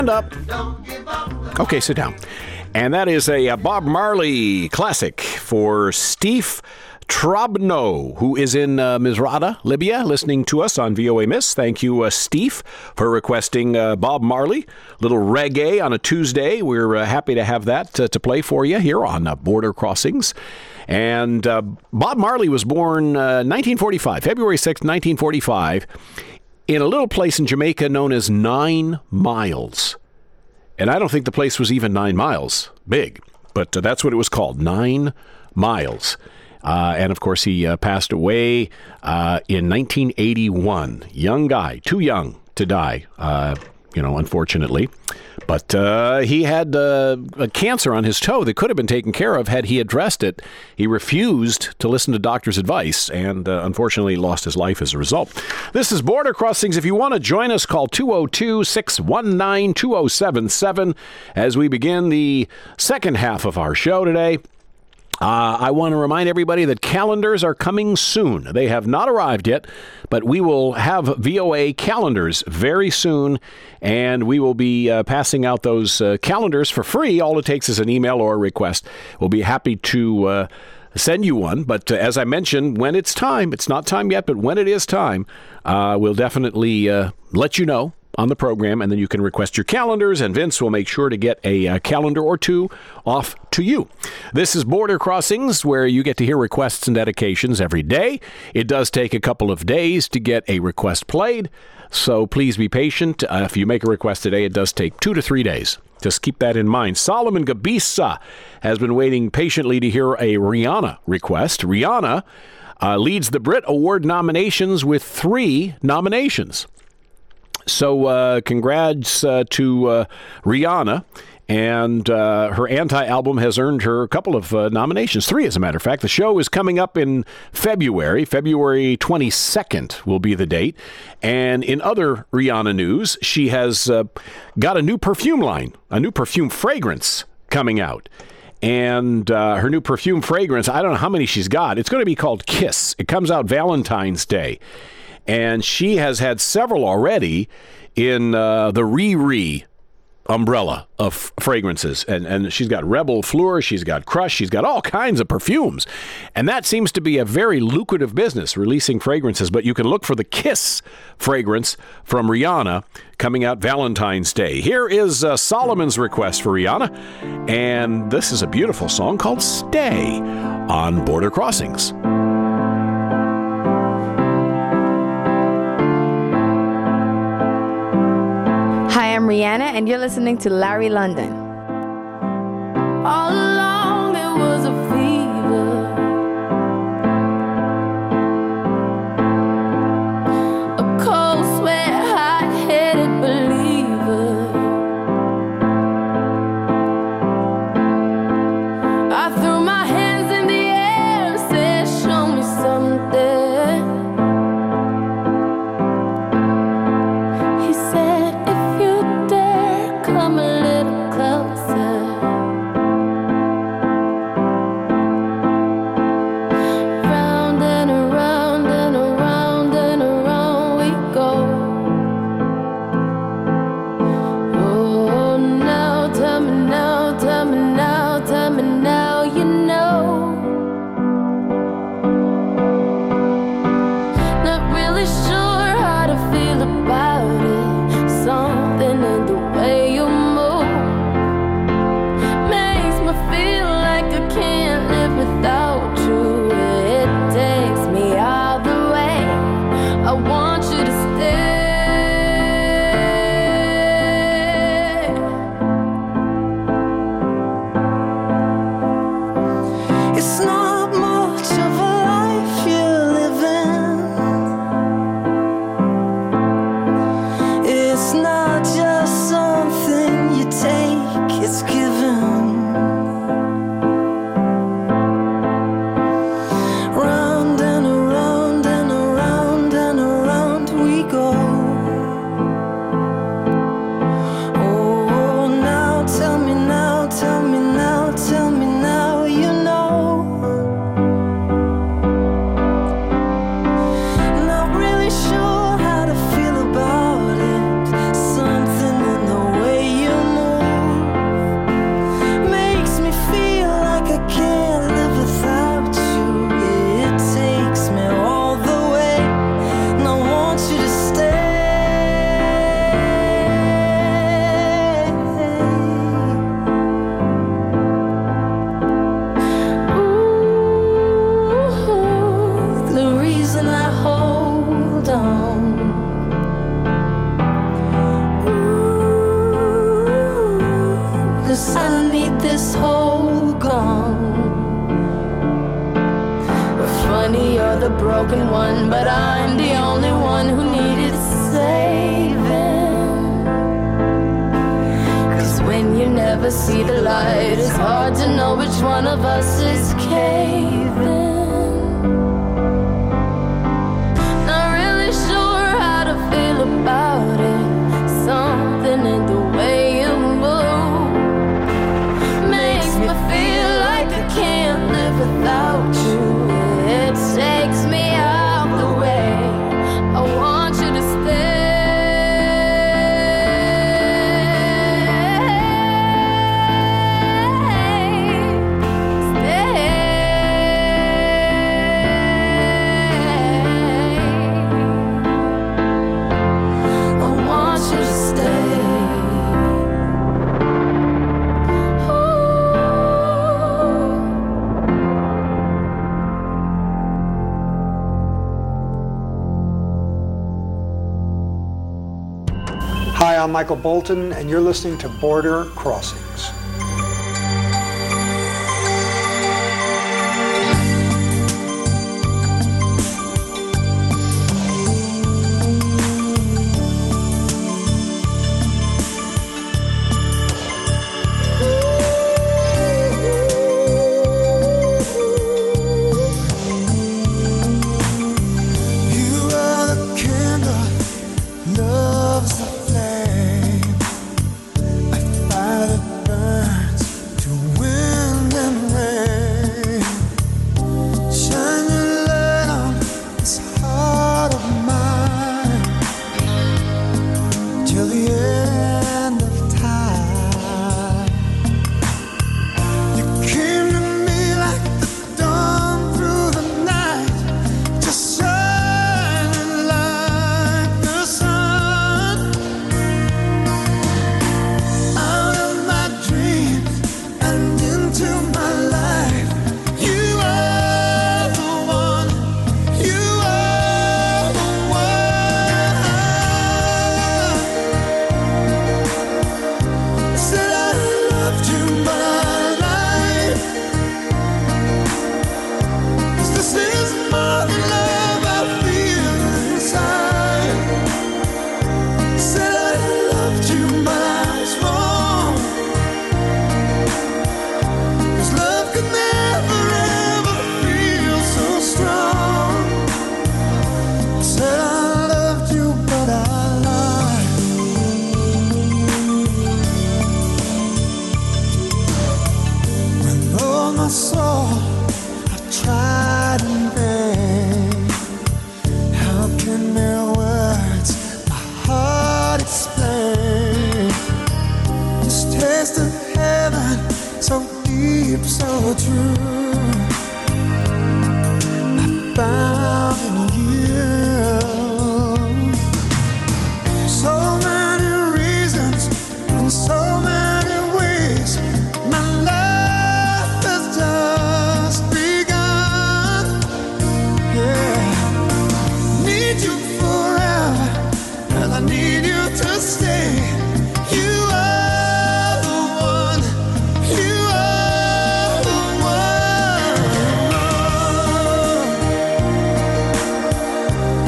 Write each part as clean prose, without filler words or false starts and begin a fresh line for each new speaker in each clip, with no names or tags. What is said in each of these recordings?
up. Okay, sit down. And that is a Bob Marley classic for Steve Trabno, who is in Misrata, Libya, listening to us on VOA Miss. Thank you, Steve, for requesting Bob Marley. Little reggae on a Tuesday. We're happy to have that to play for you here on Border Crossings. And Bob Marley was born 1945, February 6th, 1945, in a little place in Jamaica known as 9 Miles. And I don't think the place was even 9 miles big, but that's what it was called, 9 Miles. And, of course, he passed away in 1981. Young guy, too young to die, unfortunately. But he had a cancer on his toe that could have been taken care of had he addressed it. He refused to listen to doctor's advice and, unfortunately, lost his life as a result. This is Border Crossings. If you want to join us, call 202-619-2077 as we begin the second half of our show today. I want to remind everybody that calendars are coming soon. They have not arrived yet, but we will have VOA calendars very soon, and we will be passing out those calendars for free. All it takes is an email or a request. We'll be happy to send you one, but as I mentioned, when it's time, it's not time yet, but when it is time, we'll definitely let you know on the program, and then you can request your calendars, and Vince will make sure to get a calendar or two off to you. This is Border Crossings, where you get to hear requests and dedications every day. It does take a couple of days to get a request played, so please be patient. If you make a request today, it does take 2 to 3 days. Just keep that in mind. Solomon Gabisa has been waiting patiently to hear a Rihanna request. Rihanna leads the Brit Award nominations with 3 nominations. So congrats to Rihanna, and her Anti album has earned her a couple of nominations, 3 as a matter of fact. The show is coming up in February 22nd will be the date. And in other Rihanna news, she has got a new perfume line, a new perfume fragrance coming out. And her new perfume fragrance, I don't know how many she's got. It's going to be called Kiss. It comes out Valentine's Day. And she has had several already in the Riri umbrella of fragrances. And she's got Rebel Fleur, she's got Crush, she's got all kinds of perfumes. And that seems to be a very lucrative business, releasing fragrances. But you can look for the Kiss fragrance from Rihanna coming out Valentine's Day. Here is Solomon's request for Rihanna. And this is a beautiful song called Stay on Border Crossings.
Hi, I'm Rihanna, and you're listening to Larry London.
All along there was a fever, a cold sweat, hot-headed believer. I threw my hands in the air and said, show me something. He said, come a little closer. Round and around and around and around we go. Oh, now, tell me now, tell me now, tell me now, you know. Not really sure how to feel about it. Something in the way you move. this hole gone? Funny, you're the broken one, but I'm the only one who needed saving. 'Cause when you never see the light, it's hard to know which one of us is caving. Not really sure how to feel about it. Something in the way you move makes me feel like I can't live without you. It takes me out the way. I want you to stay. I want you to stay.
Hi, I'm Michael Bolton, and you're listening to Border Crossings.
You are the candle, love's the flame, a fire that burns through wind and rain. Shine your light on this heart of mine till the end of time. You came to me like the dawn through the night, just shining like the sun. Out of my dreams and into my life, you are the one, you are the one. Said I loved you, but I lied. 'Cause this is more than love I feel inside. Said I loved you, but I was wrong. 'Cause love could never ever feel so strong. Said I loved you, but I lied. With all my soul, I tried in vain. How can mere words my heart explain? This taste of heaven, so deep, so true, I found in you. So many reasons and so many ways. My life has just begun. Yeah, need you forever, and I need you to stay. You are the one, you are the one.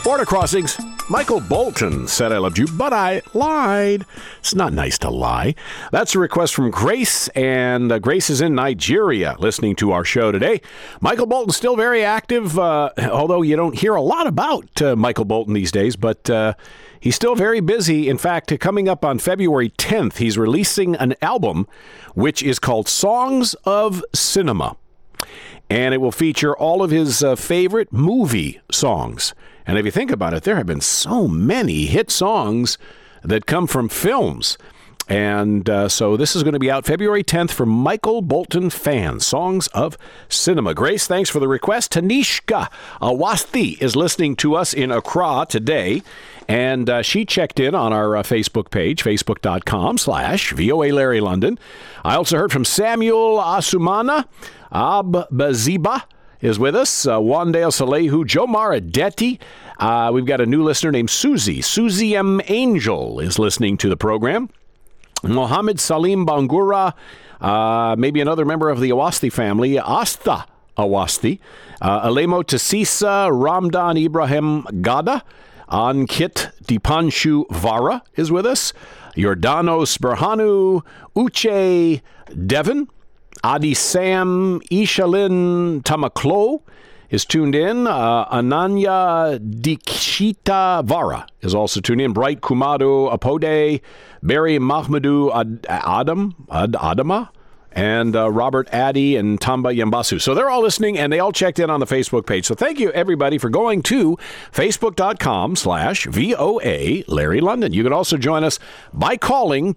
Border Crossings. Michael Bolton said I loved you, but I lied. It's not nice to lie. That's a request from Grace, and Grace is in Nigeria listening to our show today. Michael Bolton's still very active, although you don't hear a lot about Michael Bolton these days, but he's still very busy. In fact, coming up on February 10th, he's releasing an album which is called Songs of Cinema. And it will feature all of his favorite movie songs. And if you think about it, there have been so many hit songs that come from films. And so this is going to be out February 10th for Michael Bolton fans, Songs of Cinema. Grace, thanks for the request. Tanishka Awasthi is listening to us in Accra today. And she checked in on our Facebook page, facebook.com/VOA Larry London. I also heard from Samuel Asumana. Baziba is with us. Wandale Salehu, Jomar Adetti. We've got a new listener named Susie. Susie M. Angel is listening to the program. Mohammed Salim Bangura, maybe another member of the Awasthi family. Asta Awasthi. Alemo Tassisa, Ramdan Ibrahim Gada. Ankit Dipanshu Vara is with us. Jordanos Berhanu, Uche Devon. Adi Sam Ishalin Tamaklo is tuned in. Ananya Dikshita Vara is also tuned in. Bright Kumado Apode, Barry Mahmoudou Adama, and Robert Addy and Tamba Yambasu. So they're all listening, and they all checked in on the Facebook page. So thank you, everybody, for going to facebook.com/VOA Larry London. You can also join us by calling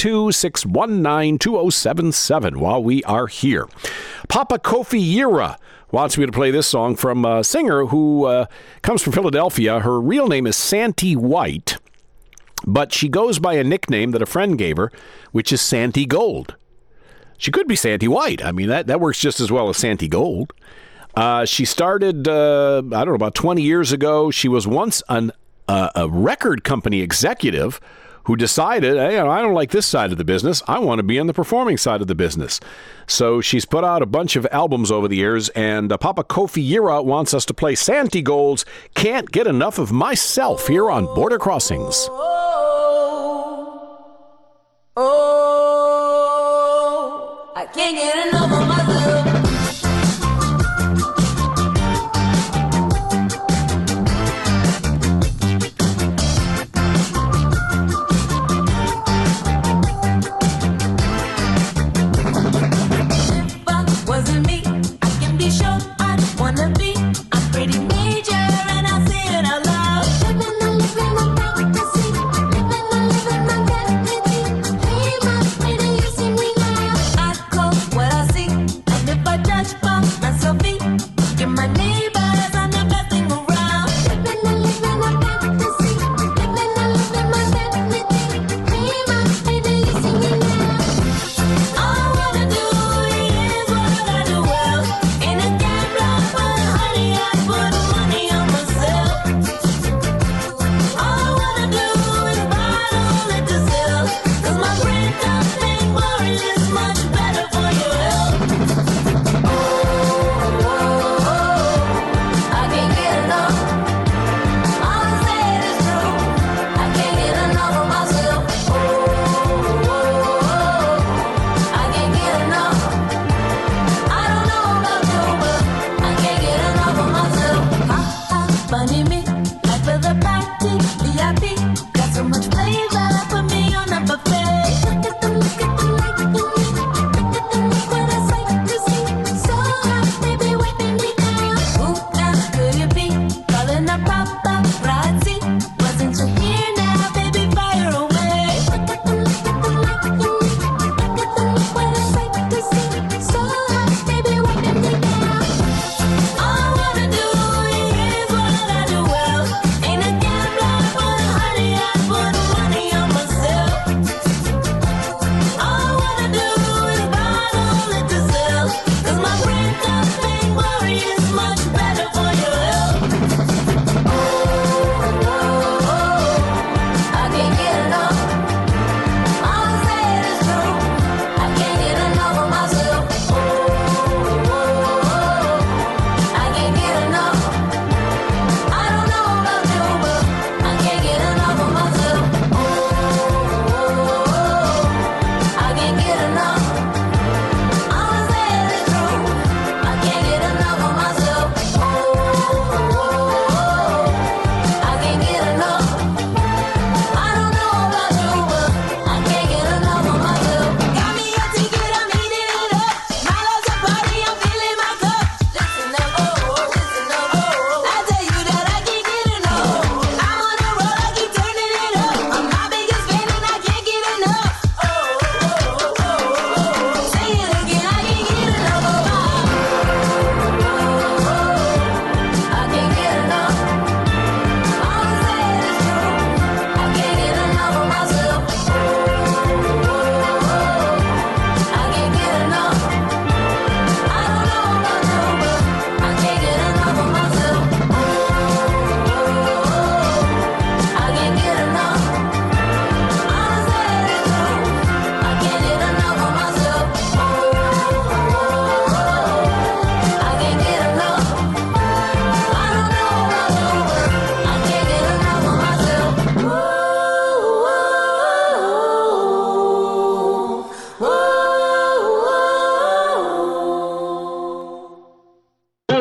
202-619-2077 while we are here. Papa Kofi Yira wants me to play this song from a singer who comes from Philadelphia. Her real name is Santi White, but she goes by a nickname that a friend gave her, which is Santi Gold. She could be Santi White. I mean, that works just as well as Santi Gold. She started, about 20 years ago. She was once a record company executive who decided, hey, I don't like this side of the business. I want to be on the performing side of the business. So she's put out a bunch of albums over the years, and Papa Kofi Yira wants us to play Santi Gold's Can't Get Enough of Myself here on Border Crossings.
I can't get enough of myself. If I wasn't me, I can be sure I'd wanna be. I'm pretty major and I say it out loud. Living my fantasy, living my dignity. Hey, my, and you see me now. I call what I see, and if I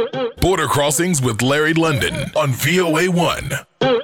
Border Crossings with Larry London on VOA1.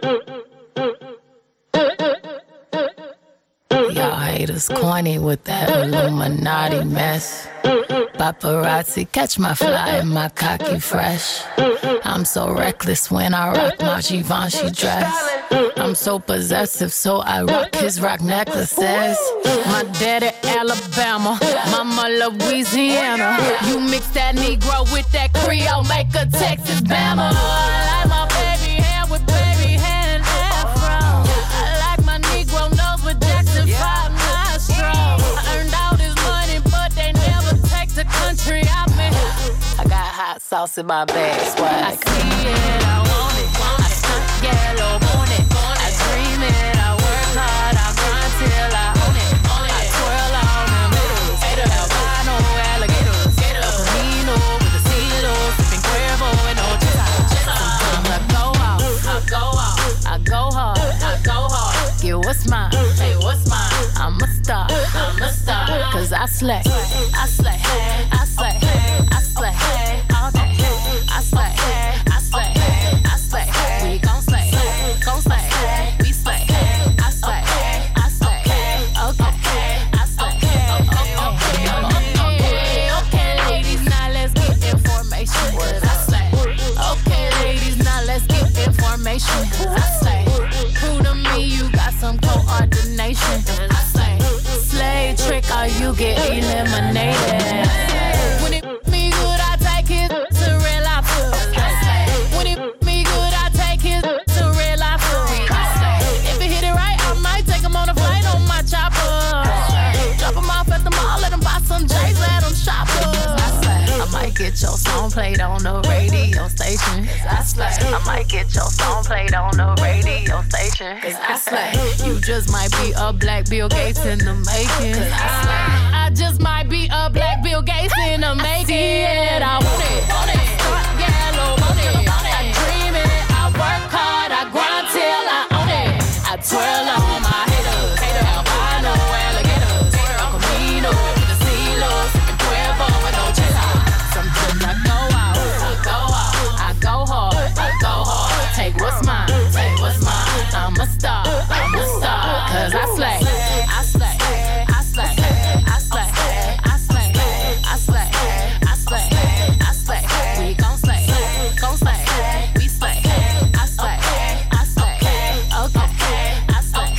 Y'all haters corny with that Illuminati mess. Paparazzi catch my fly and my cocky fresh. I'm so reckless when I rock my Givenchy dress. I'm so possessive, so I rock his rock necklaces. My daddy Alabama, mama Louisiana. You mix that Negro with that Creole, make a Texas Bama. I like my baby hair with baby hair and afro. I like my Negro nose with Jackson 5 nostrils. I earned all this money, but they never take the country out me. I got hot sauce in my bag, swag. I see it, I want it. I stunt yellow, want it. I dream it, I work hard, I grind till I own it. I twirl on them haters, albino alligators. El Camino with the CeeLo, sipping Cuervo and Ochesa. Sometimes I go out, I go out, I go hard, I go hard. Get what's mine, hey, what's mine? I'm a star, cause I slay, I slay, I slay, I slay, all day. I slay, I slay, I slay, we gon' slay, we slay, I slay, I slay, okay, I slay, okay, ladies, now let's get information, cause I slay, okay, ladies, now let's get information, cause I slay, prove to me you got some coordination, cause I slay, slay trick or you get eliminated, when it me good I take it to real life, when it me good I take it to real life, if it hit it right I might take him on a flight on my chopper, drop him off at the mall, let him buy some J's, let him shop I might get your song played on the radio station, I might get your song played on the radio station, cause I slay, you just might be a black Bill Gates in the making, cause I just might be a black Bill Gates in the making, I want it, start yellow, want it, I dream it, I work hard, I grind till I own it, I twirl on my haters, albino alligators, El Camino with the CeeLo, sipping Cuervo and Ochesa. Sometimes I go out, I go hard, take what's mine, I'm a star, cause I slay, I slay, I slay, I slay, I slay, I slay, I slay, I slay, we gon' slay, we slay, I slay, okay, I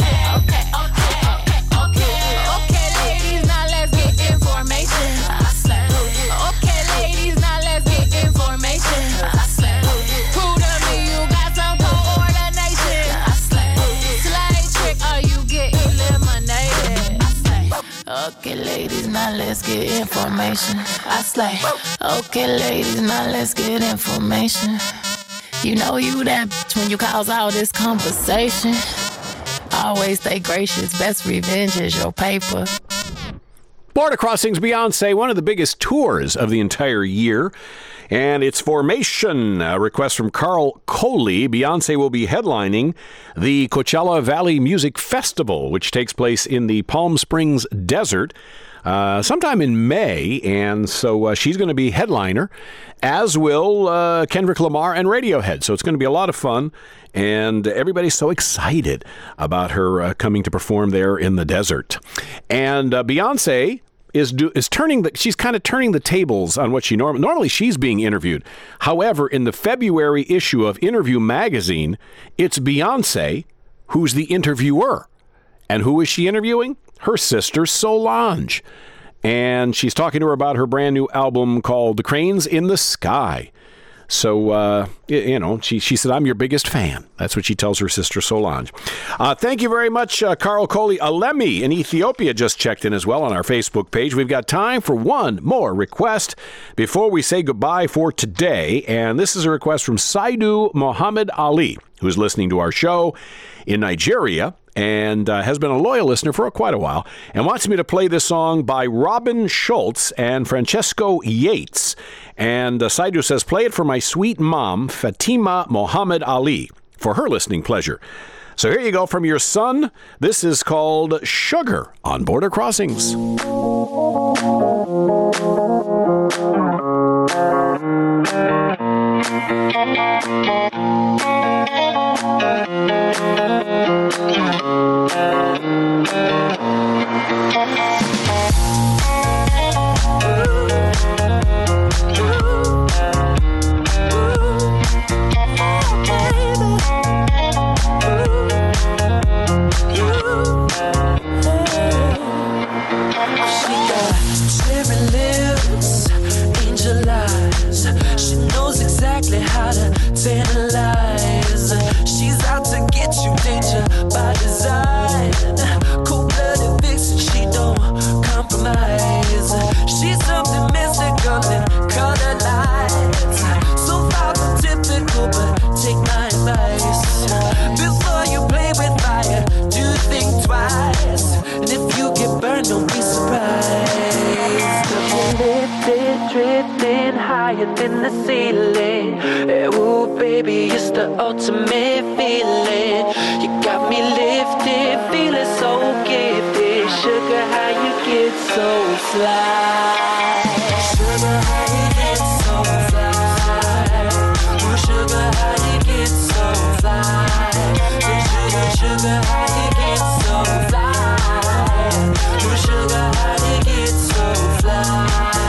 slay, okay, ladies, now let's get information, I slay, okay, ladies, now let's get information, I slay, prove to me you got some coordination, I slay, slay trick or you get eliminated, I slay, okay, ladies, now let's get information, I slay, okay, ladies, now let's get information, you know you that bitch when you cause all this conversation, always stay gracious, best revenge is your paper.
Border Crossings Beyonce, one of the biggest tours of the entire year. And it's Formation, a request from Carl Coley. Beyonce will be headlining the Coachella Valley Music Festival, which takes place in the Palm Springs Desert sometime in May. And so she's going to be headliner, as will Kendrick Lamar and Radiohead. So it's going to be a lot of fun. And everybody's so excited about her coming to perform there in the desert. And Beyonce is turning she's kind of turning the tables on what she normally she's being interviewed. However, in the February issue of Interview magazine, it's Beyonce who's the interviewer. And who is she interviewing? Her sister Solange. And she's talking to her about her brand new album called The Cranes in the Sky. So, she said, I'm your biggest fan. That's what she tells her sister Solange. Thank you very much, Carl Coley. Alemi in Ethiopia just checked in as well on our Facebook page. We've got time for one more request before we say goodbye for today. And this is a request from Saidu Mohammed Ali, who's listening to our show in Nigeria and has been a loyal listener for quite a while, and wants me to play this song by Robin Schultz and Francesco Yates. And Saidu says, play it for my sweet mom, Fatima Mohammed Ali, for her listening pleasure. So here you go from your son. This is called Sugar on Border Crossings.
drifting higher than the ceiling. Ooh, baby, it's the ultimate feeling. You got me lifted, feeling so gifted. Sugar, how you get so fly? Sugar, how you get so fly? Ooh, sugar, how you get so fly? Sugar, sugar, how you get so fly? Ooh, sugar, how you get so fly?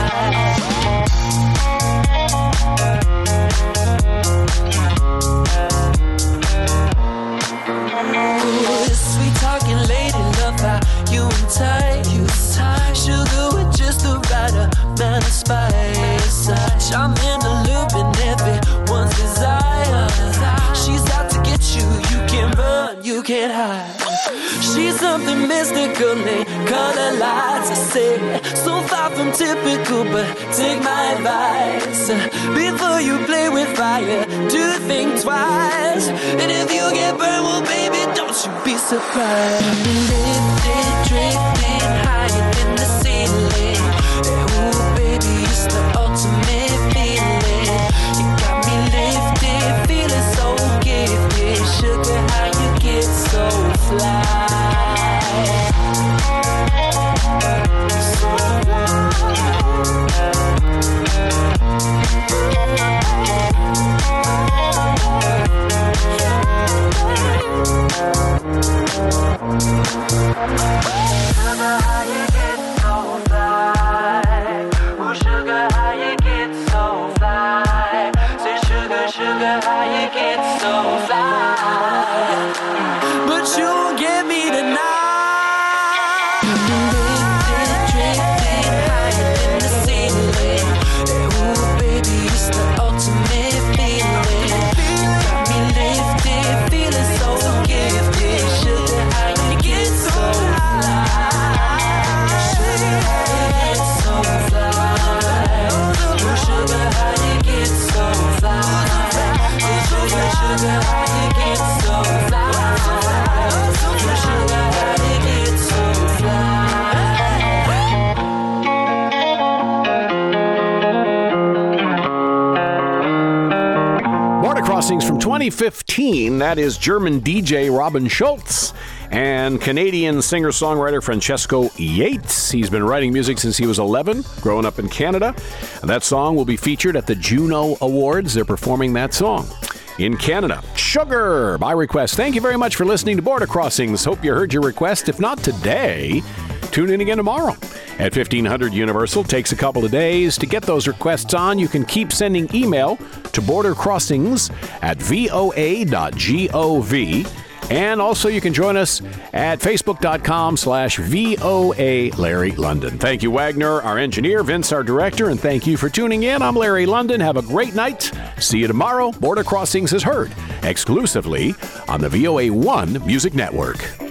Ooh, sweet talking lady, love how you and tight. Sugar with just the right amount of spice. I'm in the loop and everyone's desire. She's out to get you, you can't run, you can't hide. She's something mystical in color lights. I say, so far from typical, but take my advice. Before you play with fire, do think twice. And if you get burned, well, baby, don't you be surprised. Lifted, drifting higher than the ceiling. Ooh, baby, it's the ultimate feeling. You got me lifted, feeling so gifted. Sugar, how you get so fly?
From 2015, that is German DJ Robin Schulz and Canadian singer-songwriter Francesco Yates. He's been writing music since he was 11, growing up in Canada. And that song will be featured at the Juno Awards. They're performing that song in Canada. Sugar, by request. Thank you very much for listening to Border Crossings. Hope you heard your request. If not today, tune in again tomorrow at 1500 Universal. Takes a couple of days to get those requests on. You can keep sending email to bordercrossings@voa.gov. And also you can join us at facebook.com/VOA Larry London. Thank you, Wagner, our engineer, Vince, our director, and thank you for tuning in. I'm Larry London. Have a great night. See you tomorrow. Border Crossings is heard exclusively on the VOA1 Music Network.